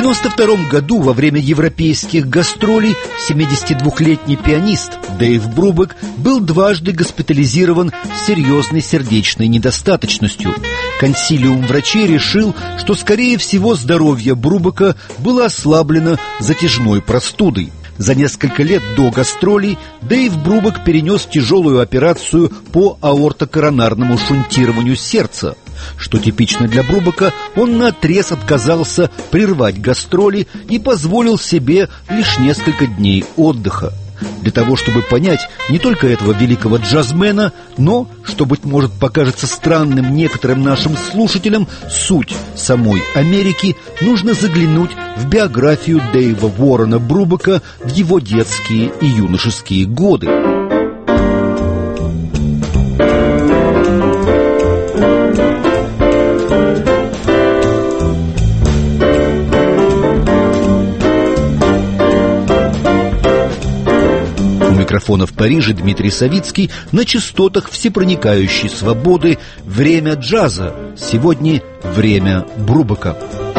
1992 году во время европейских гастролей 72-летний пианист Дэйв Брубек был дважды госпитализирован с серьезной сердечной недостаточностью. Консилиум врачей решил, что, скорее всего, здоровье Брубека было ослаблено затяжной простудой. За несколько лет до гастролей Дэйв Брубек перенес тяжелую операцию по аортокоронарному шунтированию сердца. Что типично для Брубека, он наотрез отказался прервать гастроли и позволил себе лишь несколько дней отдыха. Для того, чтобы понять не только этого великого джазмена, но, что, быть может, покажется странным некоторым нашим слушателям, суть самой Америки, нужно заглянуть в биографию Дэйва Уоррена Брубека в его детские и юношеские годы. Микрофона в Париже Дмитрий Савицкий, на частотах всепроникающей свободы. Время джаза. Сегодня время Брубека.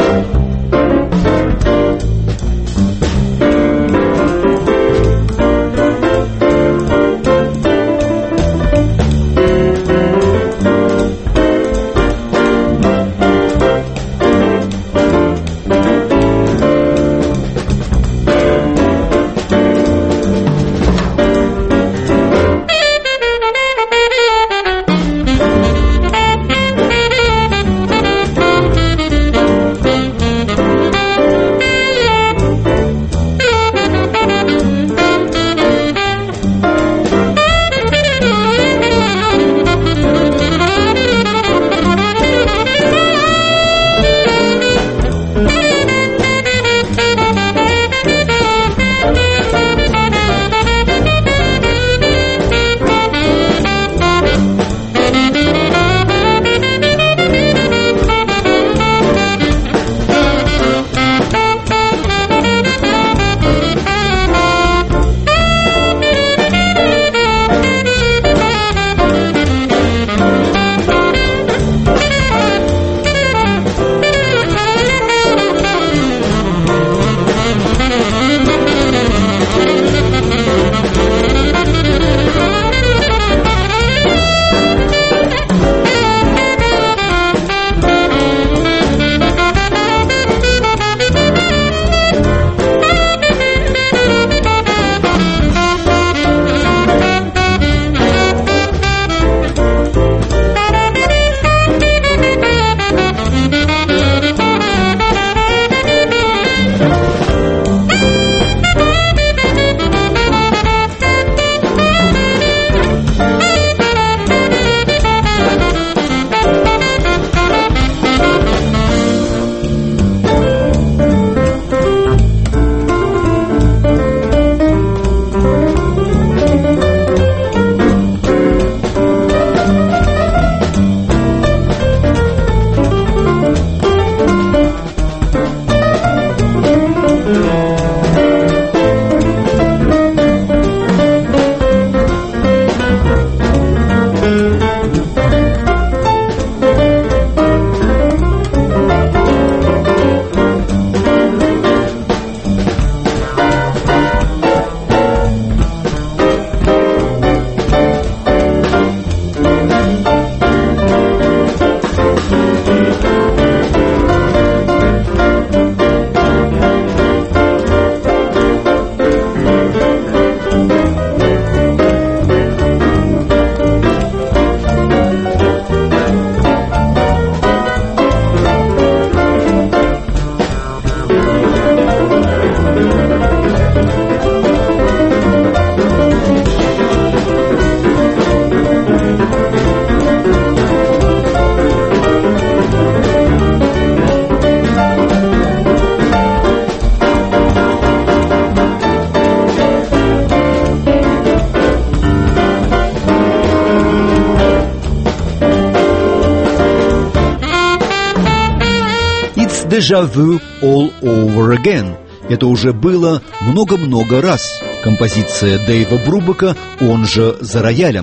«Déjà vu all over again». Это уже было много-много раз. Композиция Дэйва Брубека, он же «За роялем».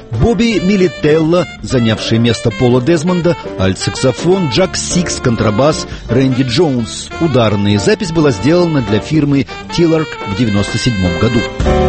Бобби Милителло, занявший место Пола Дезмонда, альт-саксофон, Джак Сикс, контрабас, Рэнди Джонс, ударные. Запись была сделана для фирмы Тилларк в 1997 году.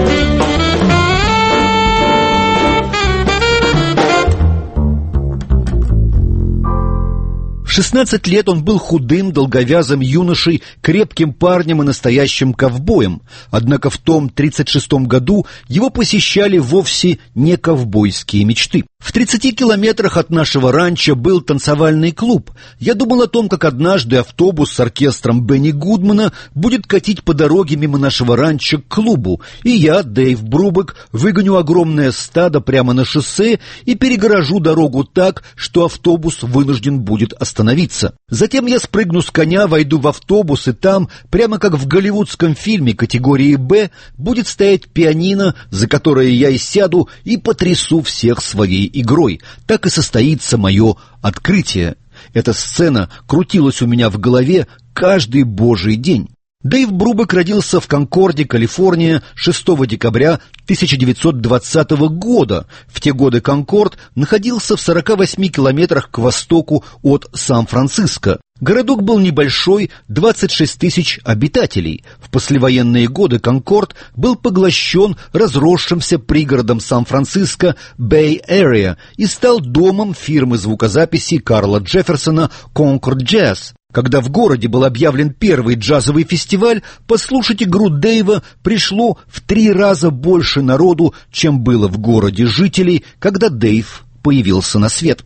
В 16 лет он был худым, долговязым юношей, крепким парнем и настоящим ковбоем. Однако в том 36-м году его посещали вовсе не ковбойские мечты. В 30 километрах от нашего ранчо был танцевальный клуб. Я думал о том, как однажды автобус с оркестром Бенни Гудмана будет катить по дороге мимо нашего ранчо к клубу, и я, Дэйв Брубек, выгоню огромное стадо прямо на шоссе и перегорожу дорогу так, что автобус вынужден будет остановиться. Затем я спрыгну с коня, войду в автобус, и там, прямо как в голливудском фильме категории «Б», будет стоять пианино, за которое я и сяду и потрясу всех своей игрой. Так и состоится мое открытие. Эта сцена крутилась у меня в голове каждый божий день. Дэйв Брубек родился в Конкорде, Калифорния, 6 декабря 1920 года. В те годы Конкорд находился в 48 километрах к востоку от Сан-Франциско. Городок был небольшой, 26 тысяч обитателей. В послевоенные годы Конкорд был поглощен разросшимся пригородом Сан-Франциско Bay Area и стал домом фирмы звукозаписи Карла Джефферсона Concord Jazz. Когда в городе был объявлен первый джазовый фестиваль, послушать игру Дэйва пришло в 3 раза больше народу, чем было в городе жителей, когда Дэйв появился на свет.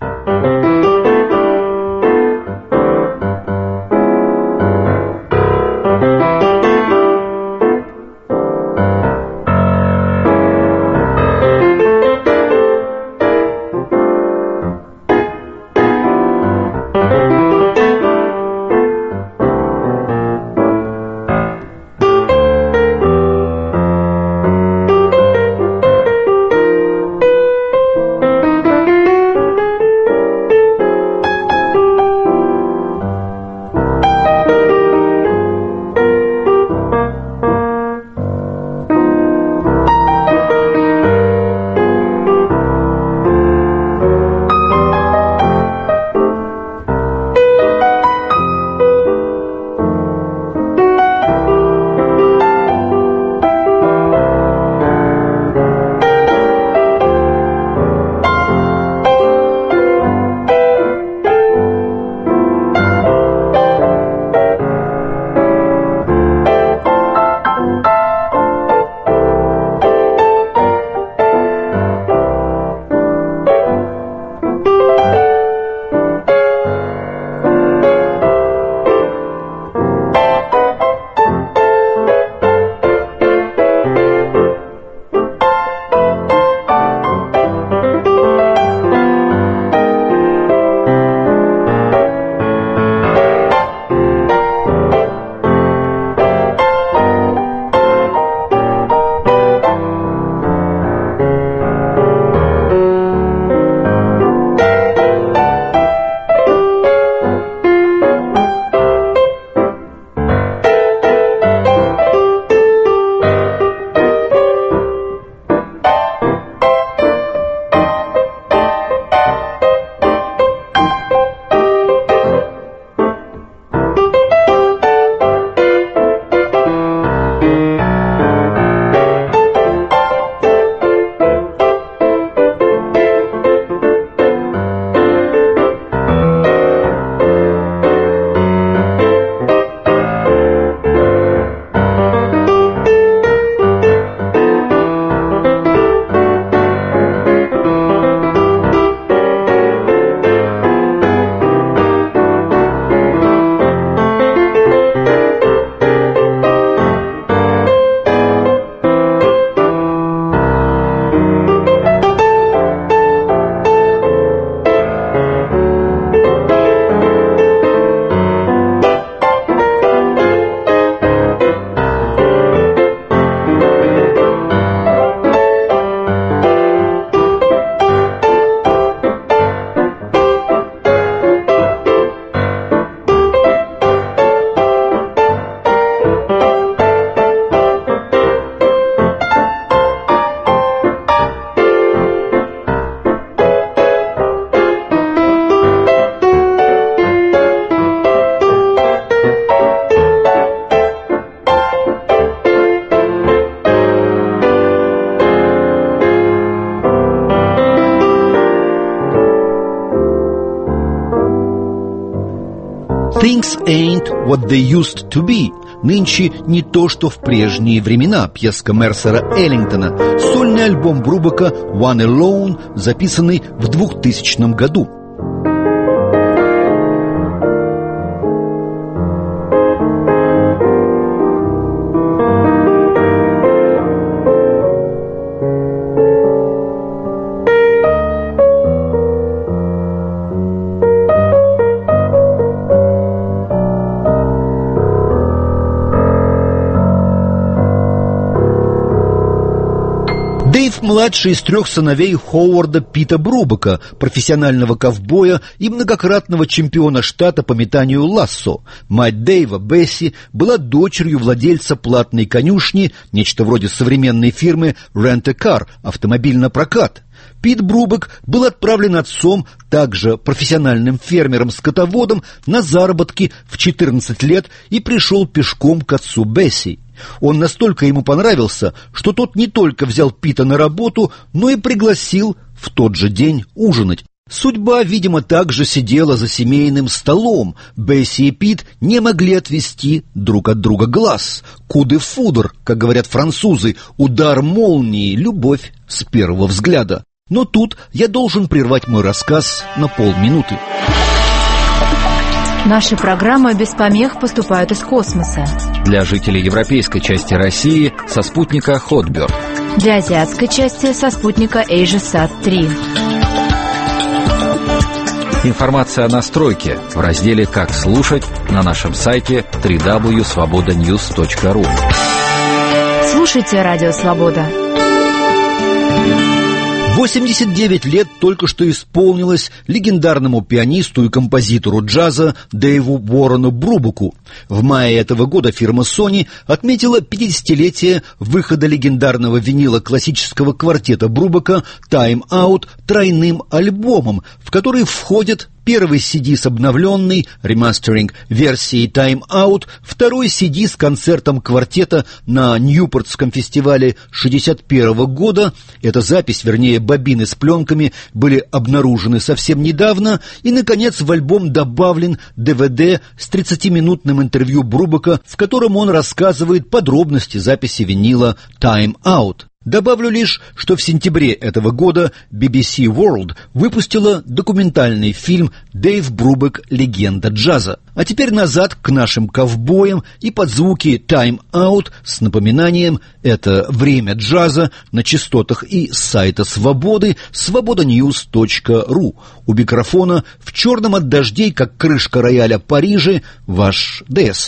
«Things ain't what they used to be». Нынче не то, что в прежние времена. Пьеска Мерсера Эллингтона. Сольный альбом Брубака «One Alone», записанный в 2000 году. Дэйв-младший из 3 сыновей Ховарда Пита Брубака, профессионального ковбоя и многократного чемпиона штата по метанию лассо. Мать Дэйва, Бесси, была дочерью владельца платной конюшни, нечто вроде современной фирмы Rent-A-Car, автомобильный прокат. Пит Брубак был отправлен отцом, также профессиональным фермером-скотоводом, на заработки в 14 лет и пришел пешком к отцу Бесси. Он настолько ему понравился, что тот не только взял Пита на работу, но и пригласил в тот же день ужинать. Судьба, видимо, также сидела за семейным столом. Бесси и Пит не могли отвести друг от друга глаз. Куды-фудр, как говорят французы, удар молнии, любовь с первого взгляда. Но тут я должен прервать мой рассказ на полминуты. Наши программы без помех поступают из космоса. Для жителей европейской части России со спутника Hotbird. Для азиатской части со спутника AsiaSat-3. Информация о настройке в разделе «Как слушать» на нашем сайте www.svobodanews.ru. Слушайте Радио Свобода. 89 лет только что исполнилось легендарному пианисту и композитору джаза Дэйву Уоррену Брубаку. В мае этого года фирма Sony отметила 50-летие выхода легендарного винила классического квартета Брубака «Time Out» тройным альбомом, в который входят первый CD с обновленной ремастеринг-версией Time Out, второй CD с концертом квартета на Ньюпортском фестивале 1961 года. Эта запись, вернее, бобины с пленками, были обнаружены совсем недавно. И, наконец, в альбом добавлен DVD с 30-минутным интервью Брубака, в котором он рассказывает подробности записи винила Time Out. Добавлю лишь, что в сентябре этого года BBC World выпустила документальный фильм «Дэйв Брубак. Легенда джаза». А теперь назад к нашим ковбоям и под звуки «Time Out» с напоминанием «Это время джаза» на частотах и с сайта Свободы svobodanews.ru. У микрофона в черном от дождей, как крышка рояля Парижа, ваш ДС.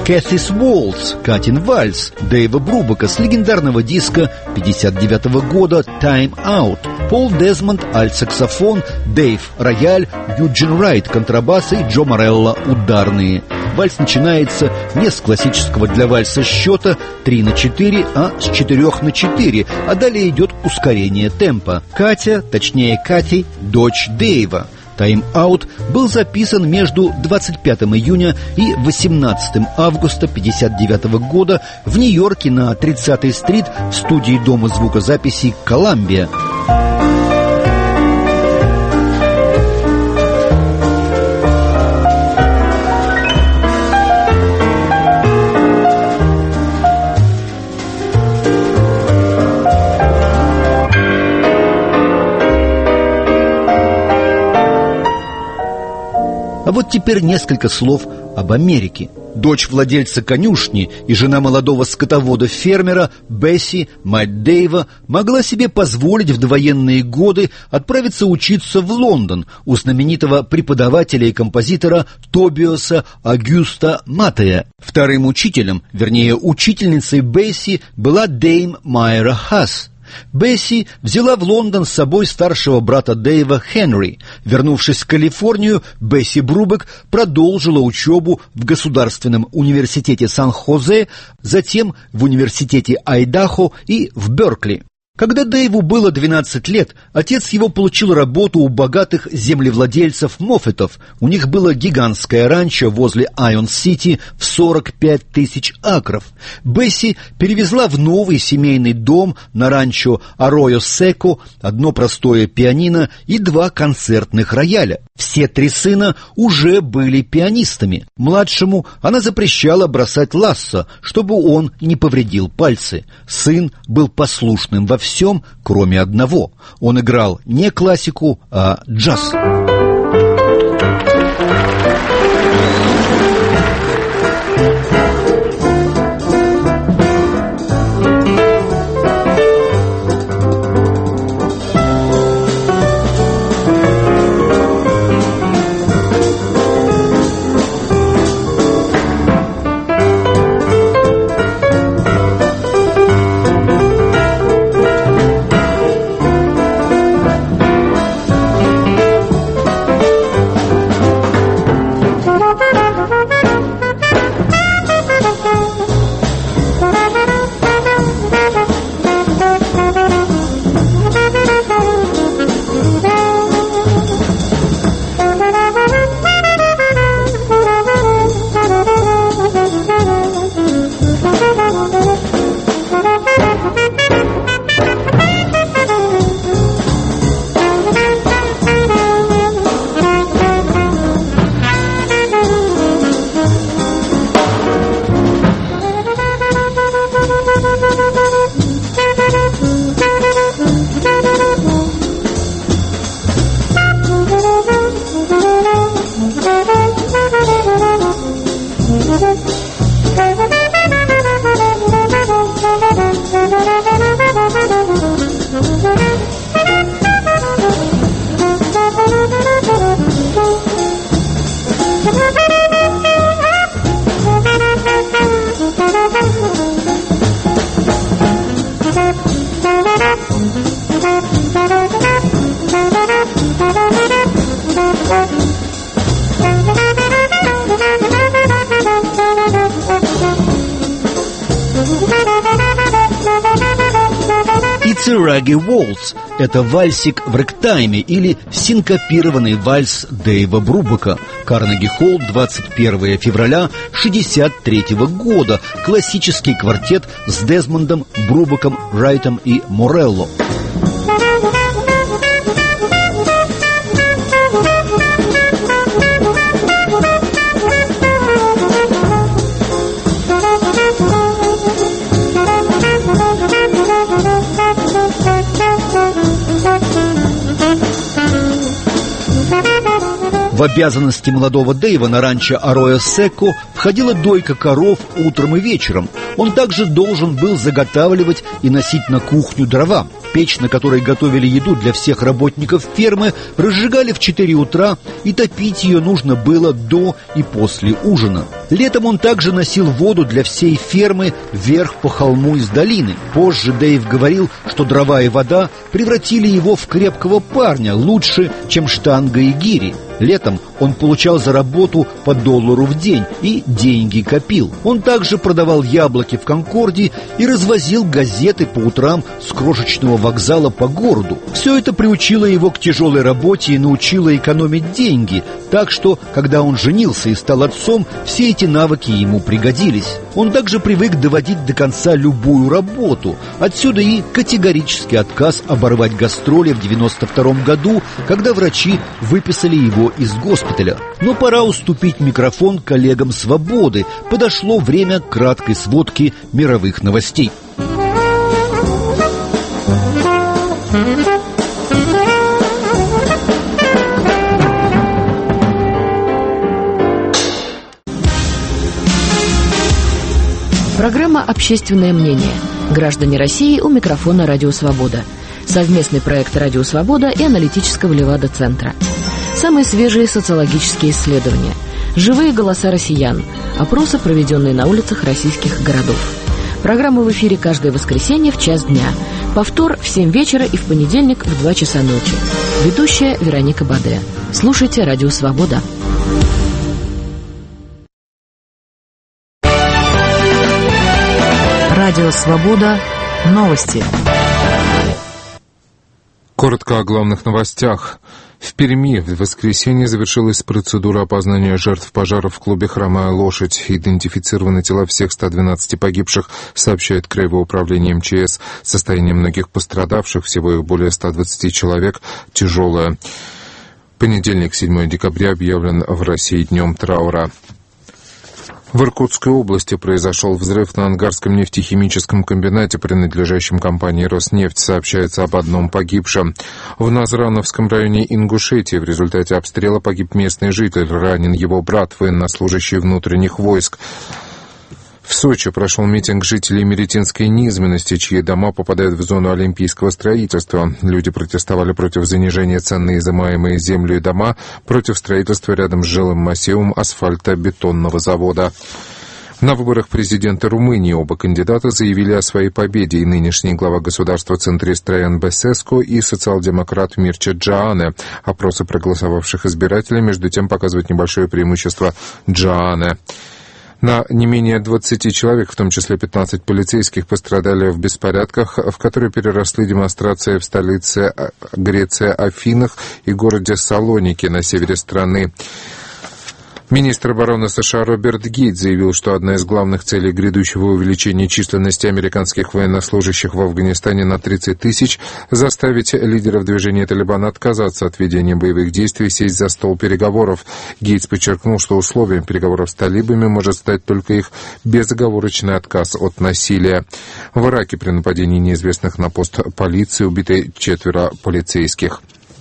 Кэссис Уолтз, Катин вальс Дэйва Брубека с легендарного диска 59 года «Time Out». Пол Дезмонд – альт-саксофон, Дэйв – рояль, Юджин Райт – контрабас и Джо Морелло – ударные. Вальс начинается не с классического для вальса счета 3/4, а с 4/4, а далее идет ускорение темпа. Катя, точнее Кати, дочь Дэйва. «Time Out» был записан между 25 июня и 18 августа 1959 года в Нью-Йорке на 30-й стрит в студии дома звукозаписи «Коламбия». А вот теперь несколько слов об Америке. Дочь владельца конюшни и жена молодого скотовода-фермера Бесси, мать Дэйва, могла себе позволить в довоенные годы отправиться учиться в Лондон у знаменитого преподавателя и композитора Тобиаса Агюста Матея. Вторым учителем, вернее учительницей Бесси, была Дейм Майра Хасс. Бесси взяла в Лондон с собой старшего брата Дэйва Хенри. Вернувшись в Калифорнию, Бесси Брубек продолжила учебу в Государственном университете Сан-Хосе, затем в университете Айдахо и в Беркли. Когда Дэйву было 12 лет, отец его получил работу у богатых землевладельцев Моффетов. У них было гигантское ранчо возле Айон-Сити в 45 тысяч акров. Бесси перевезла в новый семейный дом на ранчо Аройо Секо одно простое пианино и 2 концертных рояля. Все 3 сына уже были пианистами. Младшему она запрещала бросать лассо, чтобы он не повредил пальцы. Сын был послушным во всем, кроме одного. Он играл не классику, а джаз. It's a Raggy Waltz – это вальсик в рэктайме или синкопированный вальс Дэйва Брубека. Карнеги-холл, 21 февраля 1963 года. Классический квартет с Дезмондом, Брубеком, Райтом и Морелло. В обязанности молодого Дэйва на ранчо Аройо Секо входила дойка коров утром и вечером. Он также должен был заготавливать и носить на кухню дрова. Печь, на которой готовили еду для всех работников фермы, разжигали в 4 утра, и топить ее нужно было до и после ужина. Летом он также носил воду для всей фермы вверх по холму из долины. Позже Дэйв говорил, что дрова и вода превратили его в крепкого парня лучше, чем штанга и гири. Летом он получал за работу по $1 в день и деньги копил. Он также продавал яблоки в Конкорде и развозил газеты по утрам с крошечного вокзала по городу. Все это приучило его к тяжелой работе и научило экономить деньги, так что, когда он женился и стал отцом, все эти навыки ему пригодились. Он также привык доводить до конца любую работу. Отсюда и категорический отказ оборвать гастроли в 1992 году, когда врачи выписали его из госпиталя. Но пора уступить микрофон коллегам «Свободы». Подошло время краткой сводки мировых новостей. Программа «Общественное мнение». Граждане России, у микрофона «Радио Свобода». Совместный проект «Радио Свобода» и аналитического Левада-центра. Самые свежие социологические исследования. Живые голоса россиян. Опросы, проведенные на улицах российских городов. Программа в эфире каждое воскресенье в 1:00 дня. Повтор в 7 вечера и в понедельник в 2 часа ночи. Ведущая Вероника Баде. Слушайте «Радио Свобода». Радио Свобода. Новости. Коротко о главных новостях. В Перми в воскресенье завершилась процедура опознания жертв пожара в клубе «Хромая лошадь». Идентифицированы тела всех 112 погибших, сообщает Краевое управление МЧС. Состояние многих пострадавших, всего их более 120 человек, тяжелое. Понедельник, 7 декабря, объявлен в России днем траура. В Иркутской области произошел взрыв на Ангарском нефтехимическом комбинате, принадлежащем компании «Роснефть». Сообщается об одном погибшем. В Назрановском районе Ингушетии в результате обстрела погиб местный житель. Ранен его брат, военнослужащий внутренних войск. В Сочи прошел митинг жителей Меретинской низменности, чьи дома попадают в зону олимпийского строительства. Люди протестовали против занижения цен на изымаемые землю и дома, против строительства рядом с жилым массивом асфальтобетонного завода. На выборах президента Румынии оба кандидата заявили о своей победе, и нынешний глава государства центрист Траян Бесеско и социал-демократ Мирча Джоане. Опросы проголосовавших избирателей, между тем, показывают небольшое преимущество Джоане. На не менее 20 человек, в том числе 15 полицейских, пострадали в беспорядках, в которые переросли демонстрации в столице Греции Афинах и городе Салоники на севере страны. Министр обороны США Роберт Гейт заявил, что одна из главных целей грядущего увеличения численности американских военнослужащих в Афганистане на 30 тысяч – заставить лидеров движения Талибана отказаться от ведения боевых действий и сесть за стол переговоров. Гейтс подчеркнул, что условием переговоров с талибами может стать только их безоговорочный отказ от насилия. В Ираке при нападении неизвестных на пост полиции убиты 4 полицейских.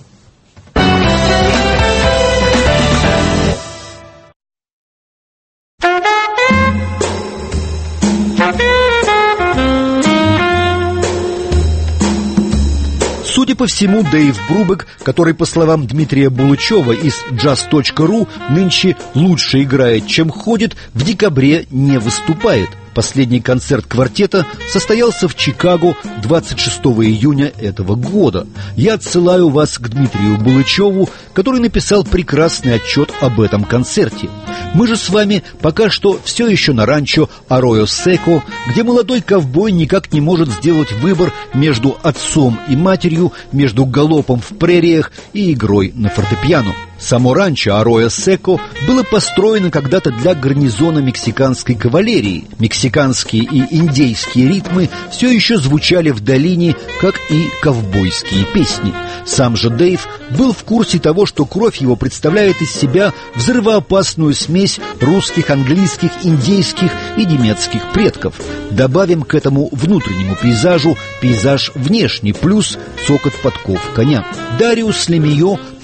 Судя по всему, Дэйв Брубек, который, по словам Дмитрия Булычева из jazz.ru, нынче лучше играет, чем ходит, в декабре не выступает. Последний концерт квартета состоялся в Чикаго 26 июня этого года. Я отсылаю вас к Дмитрию Булычеву, который написал прекрасный отчет об этом концерте. Мы же с вами пока что все еще на ранчо Аройо Секо, где молодой ковбой никак не может сделать выбор между отцом и матерью, между галопом в прериях и игрой на фортепиано. Само ранчо Аройо Секо было построено когда-то для гарнизона мексиканской кавалерии. Мексиканские и индейские ритмы все еще звучали в долине, как и ковбойские песни. Сам же Дэйв был в курсе того, что кровь его представляет из себя взрывоопасную смесь русских, английских, индейских и немецких предков. Добавим к этому внутреннему пейзажу пейзаж внешний, плюс цокот подков коня. Дариус Лемио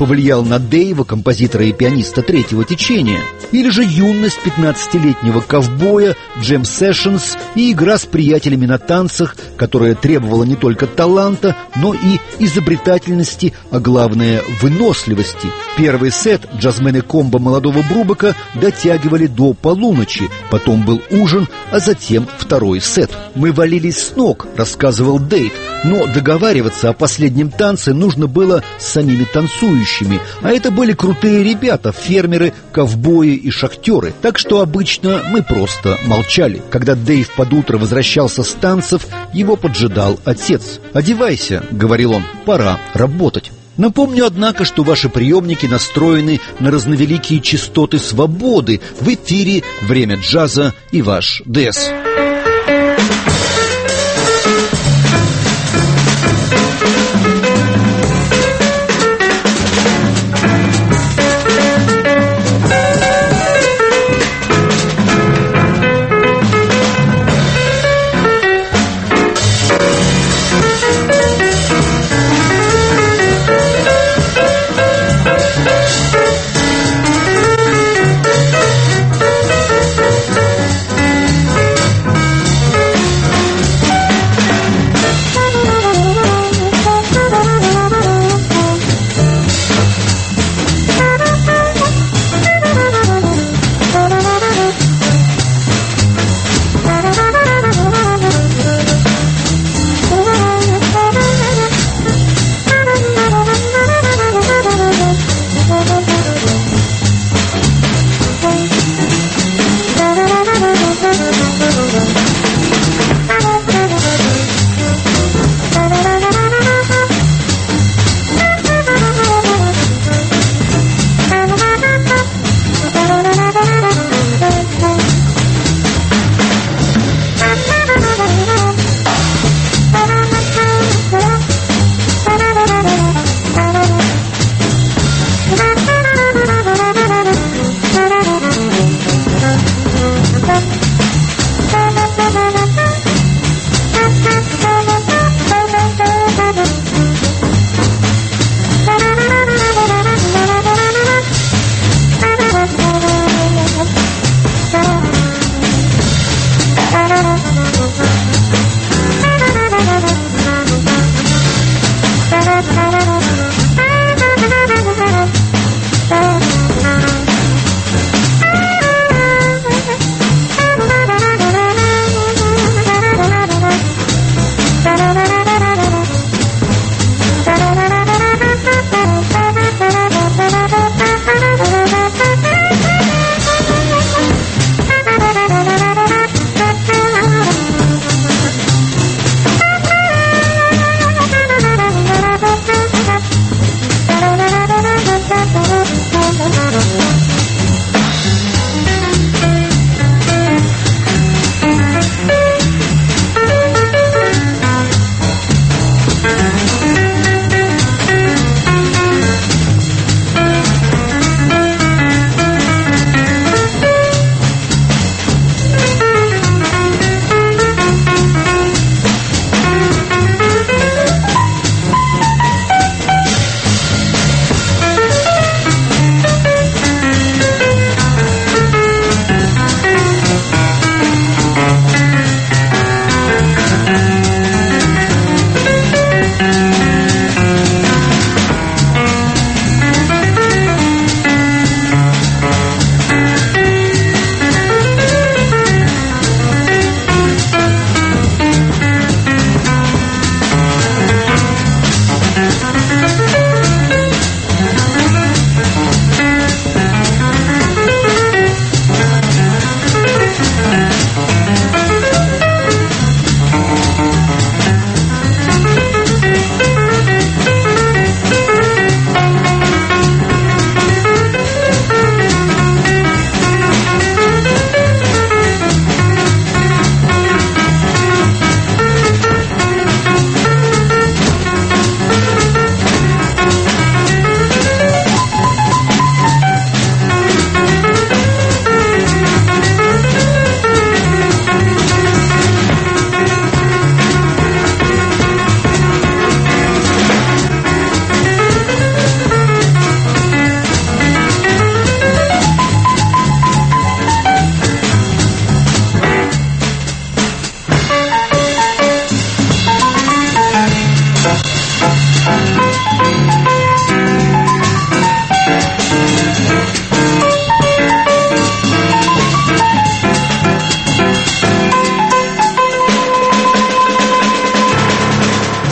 повлиял на Дэйва, композитора и пианиста третьего течения, или же юность 15-летнего ковбоя, джем-сэшнс и игра с приятелями на танцах, которая требовала не только таланта, но и изобретательности, а главное – выносливости. Первый сет джазмены комбо молодого Брубака дотягивали до полуночи, потом был ужин, а затем второй сет. «Мы валились с ног», — рассказывал Дэйв, но договариваться о последнем танце нужно было с самими танцующими, а это были крутые ребята, фермеры, ковбои и шахтеры, так что обычно мы просто молчали. Когда Дэйв под утро возвращался с танцев, его поджидал отец. «Одевайся», — говорил он, — «пора работать». Напомню, однако, что ваши приемники настроены на разновеликие частоты свободы. В эфире «Время джаза» и ваш ДЭС.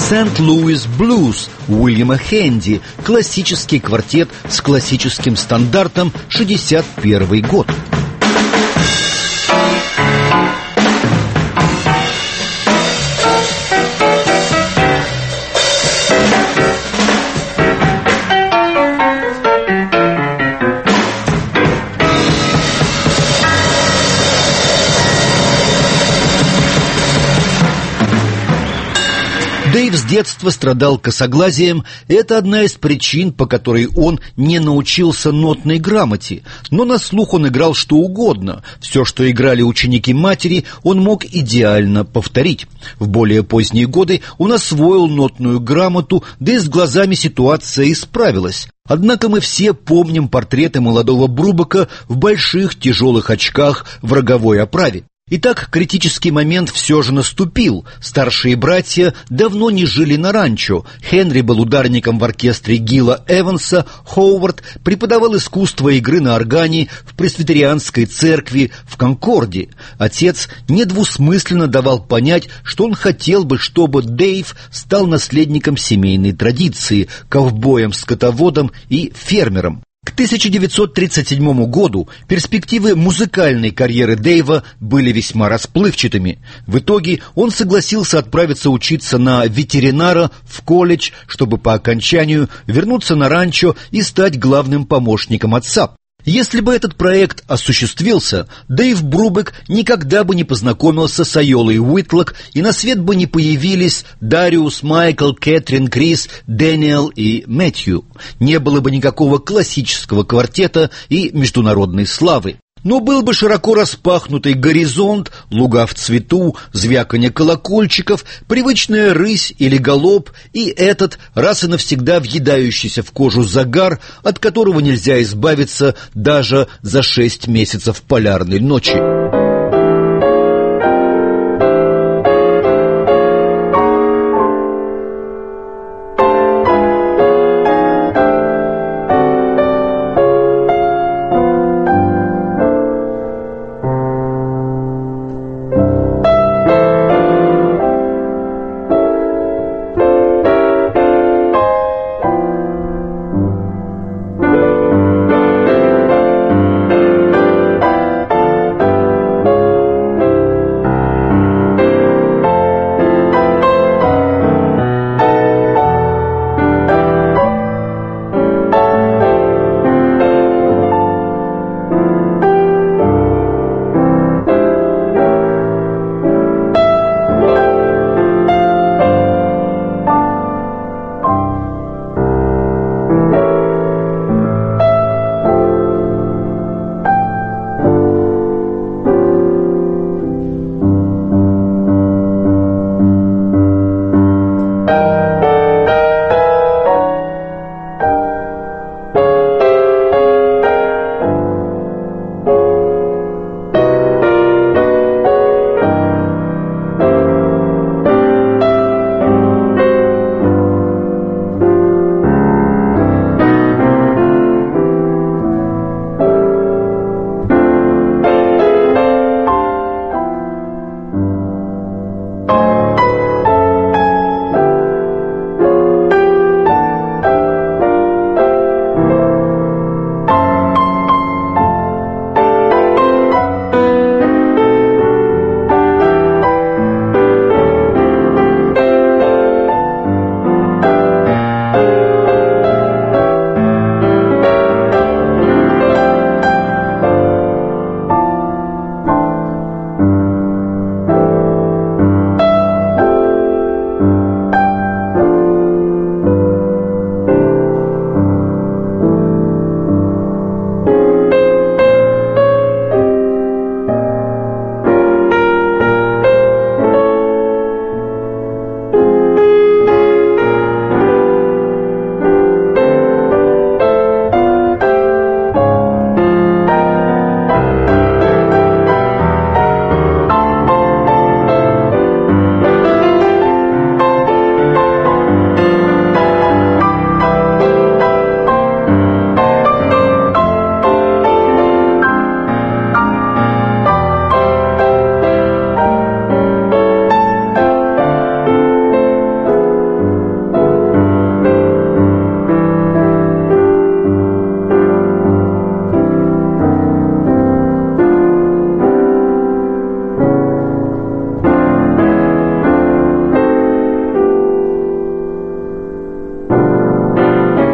Сент-Луис Блюз Уильяма Хэнди, классический квартет с классическим стандартом, 61 год. Дэйв с детства страдал косоглазием, и это одна из причин, по которой он не научился нотной грамоте. Но на слух он играл что угодно. Все, что играли ученики матери, он мог идеально повторить. В более поздние годы он освоил нотную грамоту, да и с глазами ситуация исправилась. Однако мы все помним портреты молодого Брубака в больших тяжелых очках в роговой оправе. Итак, критический момент все же наступил. Старшие братья давно не жили на ранчо. Хенри был ударником в оркестре Гила Эванса, Ховард преподавал искусство игры на органе в пресвитерианской церкви в Конкорде. Отец недвусмысленно давал понять, что он хотел бы, чтобы Дэйв стал наследником семейной традиции, ковбоем-скотоводом и фермером. К 1937 году перспективы музыкальной карьеры Дэйва были весьма расплывчатыми. В итоге он согласился отправиться учиться на ветеринара в колледж, чтобы по окончанию вернуться на ранчо и стать главным помощником отца. Если бы этот проект осуществился, Дэйв Брубек никогда бы не познакомился с Айолой Уитлок, и на свет бы не появились Дариус, Майкл, Кэтрин, Крис, Дэниел и Мэтью. Не было бы никакого классического квартета и международной славы. Но был бы широко распахнутый горизонт, луга в цвету, звяканье колокольчиков, привычная рысь или галоп и этот раз и навсегда въедающийся в кожу загар, от которого нельзя избавиться даже за 6 месяцев полярной ночи.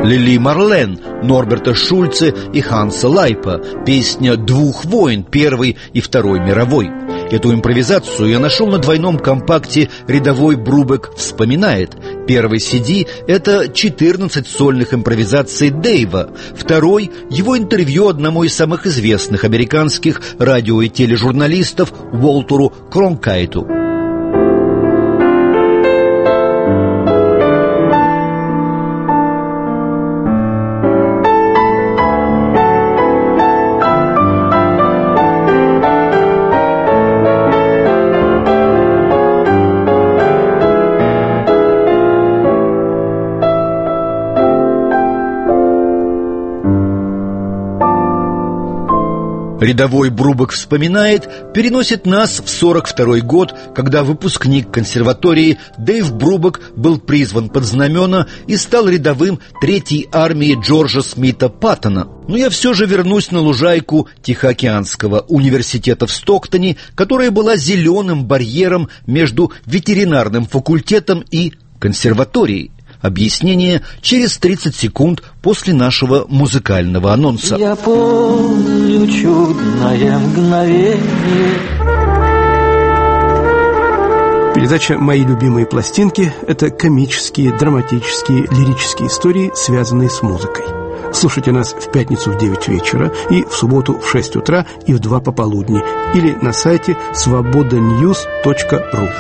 Лили Марлен, Норберта Шульце и Ханса Лайпа, песня «Двух войн», Первой и Второй мировой. Эту импровизацию я нашел на двойном компакте «Рядовой Брубек вспоминает». Первый CD – это 14 сольных импровизаций Дэйва. Второй – его интервью одному из самых известных американских радио- и тележурналистов Уолтеру Кронкайту. Рядовой Брубек вспоминает переносит нас в 42-й год, когда выпускник консерватории Дэйв Брубек был призван под знамена и стал рядовым 3-й армии Джорджа Смита Паттона. Но я все же вернусь на лужайку Тихоокеанского университета в Стоктоне, которая была зеленым барьером между ветеринарным факультетом и консерваторией. Объяснение через 30 секунд после нашего музыкального анонса. Я помню чудное мгновение. Передача «Мои любимые пластинки» — это комические, драматические, лирические истории, связанные с музыкой. Слушайте нас в пятницу в 9 вечера и в субботу в 6 утра и в 2 пополудни или на сайте svobodanews.ru.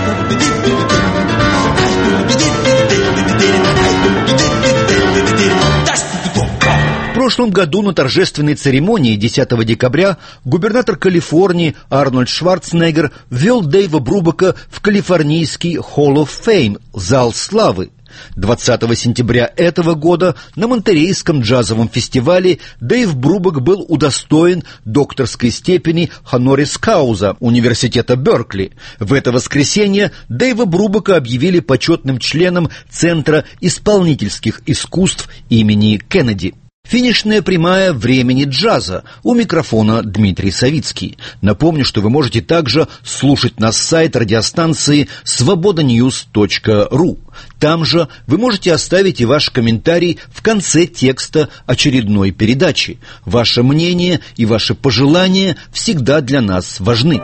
В прошлом году на торжественной церемонии 10 декабря губернатор Калифорнии Арнольд Шварценеггер ввел Дэйва Брубека в калифорнийский Hall of Fame – зал славы. 20 сентября этого года на Монтерейском джазовом фестивале Дэйв Брубек был удостоен докторской степени Хонорис Кауза Университета Беркли. В это воскресенье Дэйва Брубека объявили почетным членом Центра исполнительских искусств имени Кеннеди. Финишная прямая времени джаза. У микрофона Дмитрий Савицкий. Напомню, что вы можете также слушать нас с сайта радиостанции svobodanews.ru. Там же вы можете оставить и ваш комментарий в конце текста очередной передачи. Ваше мнение и ваши пожелания всегда для нас важны.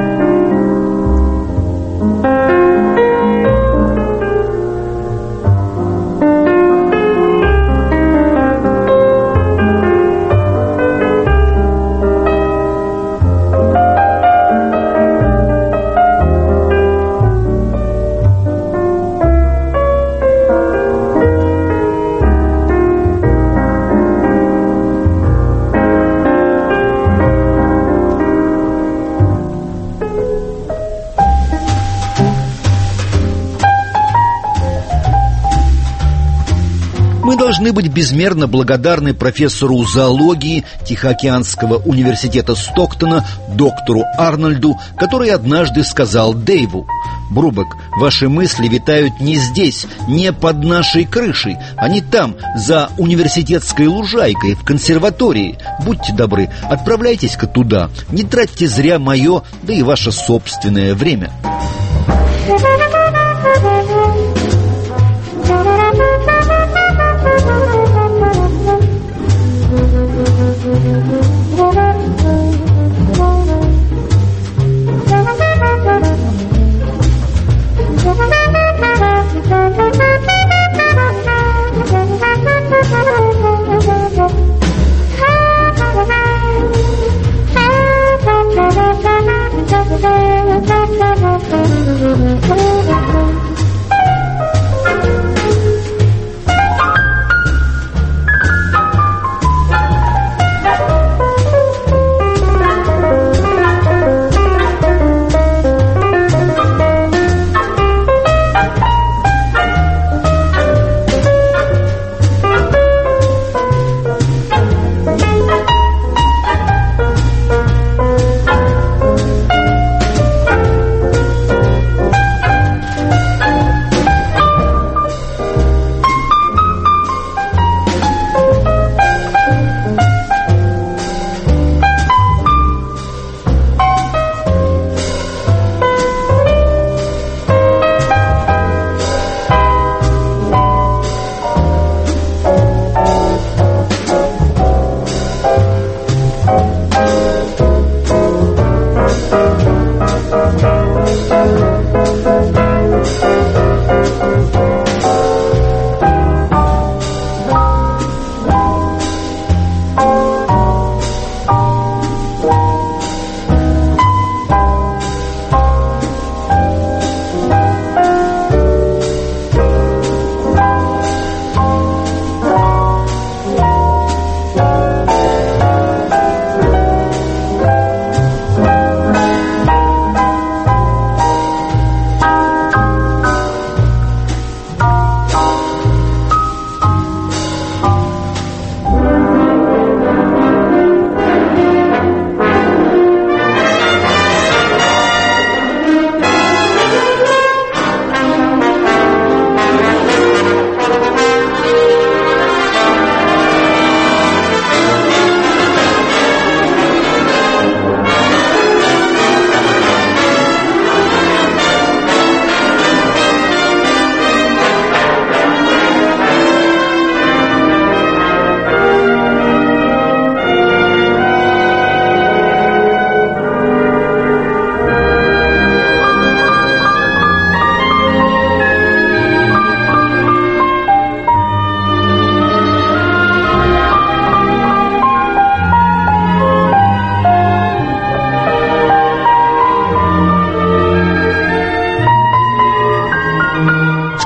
Мы должны быть безмерно благодарны профессору зоологии Тихоокеанского университета Стоктона, доктору Арнольду, который однажды сказал Дэйву: «Брубек, ваши мысли витают не здесь, не под нашей крышей, они там, за университетской лужайкой, в консерватории. Будьте добры, отправляйтесь-ка туда, не тратьте зря мое, да и ваше собственное время».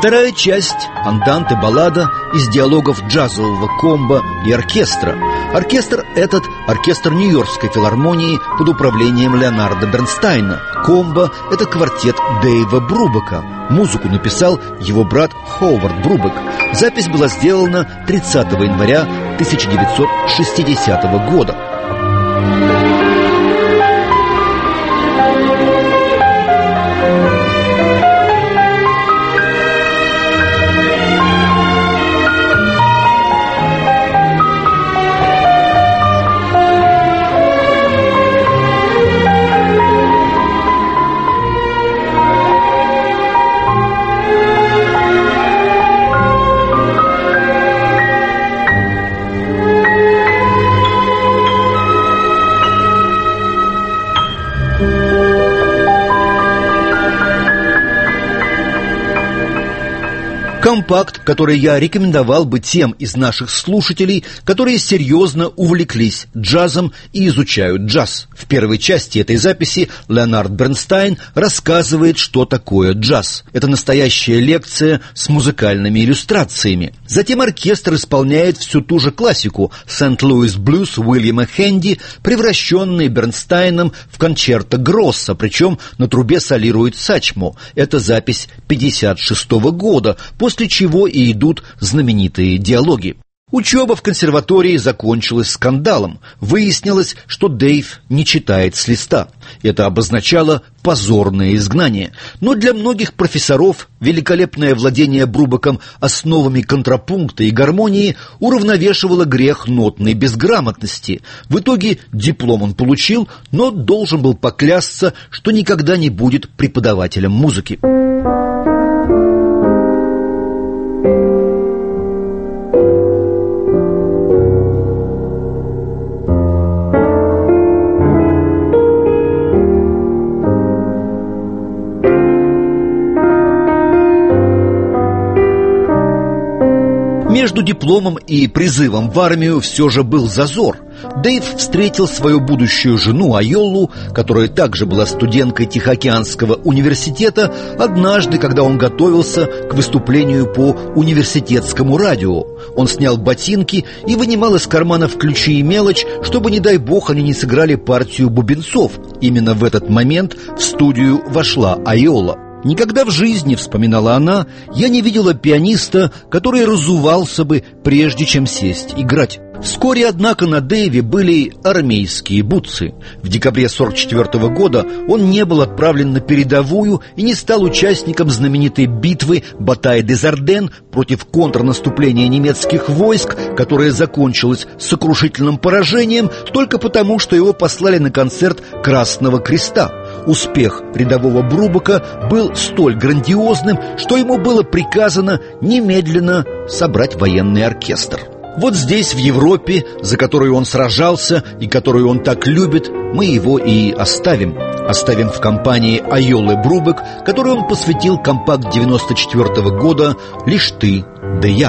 Вторая часть — анданте-баллада из диалогов джазового комбо и оркестра. Оркестр этот — оркестр Нью-Йоркской филармонии под управлением Леонарда Бернстайна. Комбо — это квартет Дэйва Брубека. Музыку написал его брат Ховард Брубек. Запись была сделана 30 января 1960 года. Компакт, который я рекомендовал бы тем из наших слушателей, которые серьезно увлеклись джазом и изучают джаз. В первой части этой записи Леонард Бернстайн рассказывает, что такое джаз. Это настоящая лекция с музыкальными иллюстрациями. Затем оркестр исполняет всю ту же классику «Сент-Луис Блюз» Уильяма Хенди, превращенный Бернстайном в кончерто Гросса, причем на трубе солирует Сачмо. Это запись 1956 года, после чего и идут знаменитые диалоги. Учеба в консерватории закончилась скандалом. Выяснилось, что Дэйв не читает с листа. Это обозначало позорное изгнание. Но для многих профессоров великолепное владение Брубеком основами контрапункта и гармонии уравновешивало грех нотной безграмотности. В итоге диплом он получил, но должен был поклясться, что никогда не будет преподавателем музыки. Между дипломом и призывом в армию все же был зазор. Дэйв встретил свою будущую жену Айолу, которая также была студенткой Тихоокеанского университета, однажды, когда он готовился к выступлению по университетскому радио. Он снял ботинки и вынимал из карманов ключи и мелочь, чтобы, не дай бог, они не сыграли партию бубенцов. Именно в этот момент в студию вошла Айола. «Никогда в жизни, — вспоминала она, — я не видела пианиста, который разувался бы, прежде чем сесть играть». Вскоре, однако, на Дэйве были армейские бутсы. В декабре 1944 года он не был отправлен на передовую и не стал участником знаменитой битвы Батай-де-Зарден против контрнаступления немецких войск, которая закончилась сокрушительным поражением только потому, что его послали на концерт Красного Креста. Успех рядового Брубека был столь грандиозным, что ему было приказано немедленно собрать военный оркестр. Вот здесь, в Европе, за которую он сражался и которую он так любит, мы его и оставим. Оставим в компании Айолы Брубек, которой он посвятил компакт 1994 года «Лишь ты да я».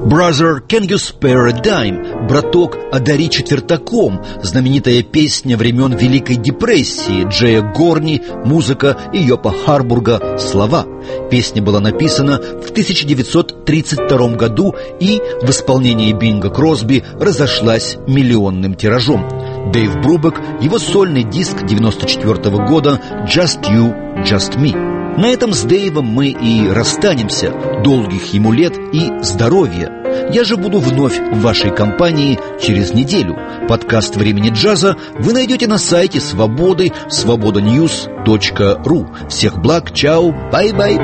«Brother, can you spare a dime?» «Браток, одари четвертаком» – знаменитая песня времен Великой депрессии Джея Горни, музыка и Йопа Харбурга, слова. Песня была написана в 1932 году и в исполнении Бинга Кросби разошлась миллионным тиражом. Дэйв Брубек, его сольный диск 1994 года «Just You, Just Me». На этом с Дэйвом мы и расстанемся. Долгих ему лет и здоровья. Я же буду вновь в вашей компании через неделю. Подкаст «Времени джаза» вы найдете на сайте Свободы, svobodanews.ru. Всех благ, чао, бай-бай.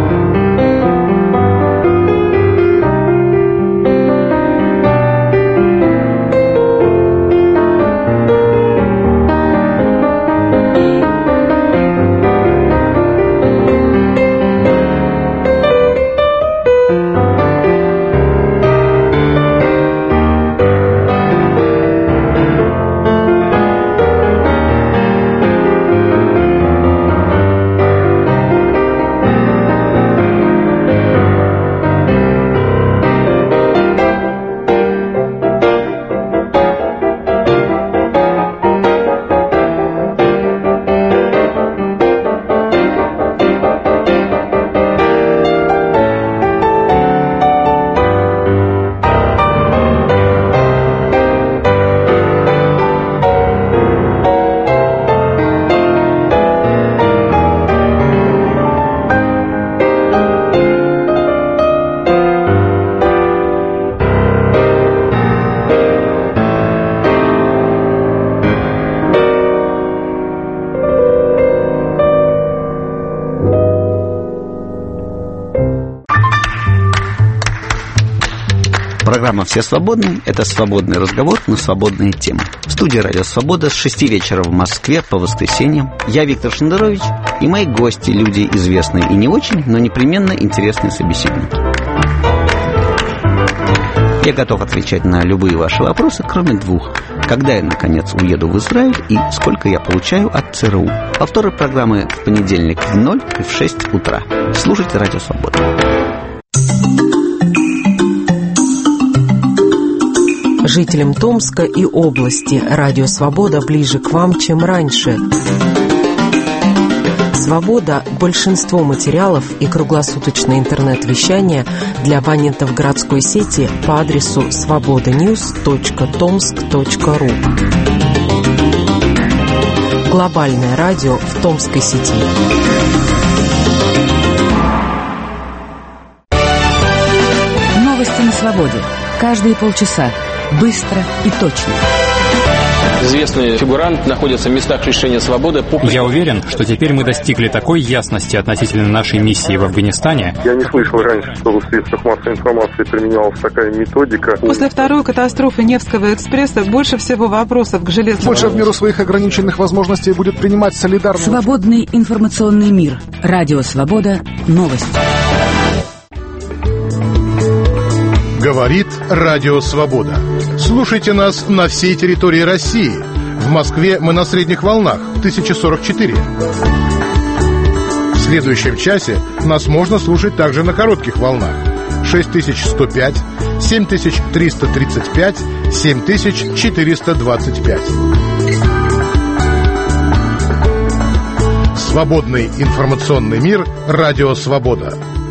Программа «Все свободны» – это свободный разговор на свободные темы. В студии «Радио Свобода» с 6 вечера в Москве по воскресеньям. Я Виктор Шендерович и мои гости – люди известные и не очень, но непременно интересные собеседники. Я готов отвечать на любые ваши вопросы, кроме двух. Когда я, наконец, уеду в Израиль и сколько я получаю от ЦРУ. Повторы программы в понедельник в 0 и в 6 утра. Слушайте «Радио Свобода». Жителям Томска и области «Радио Свобода» ближе к вам, чем раньше. «Свобода» – большинство материалов и круглосуточное интернет-вещание для абонентов городской сети по адресу svobodanews.tomsk.ru. Глобальное радио в томской сети. Новости на свободе. Каждые полчаса. Быстро и точно. Известные фигуранты находятся в местах лишения свободы. Я уверен, что теперь мы достигли такой ясности относительно нашей миссии в Афганистане. Я не слышал раньше, что в средствах массовой информации применялась такая методика. После второй катастрофы Невского экспресса больше всего вопросов к железному. Больше в меру своих ограниченных возможностей будет принимать солидарность. Свободный информационный мир. Радио Свобода. Новости. Говорит Радио Свобода. Слушайте нас на всей территории России. В Москве мы на средних волнах 1044. В следующем часе нас можно слушать также на коротких волнах 6105, 7335, 7425. Свободный информационный мир. Радио Свобода.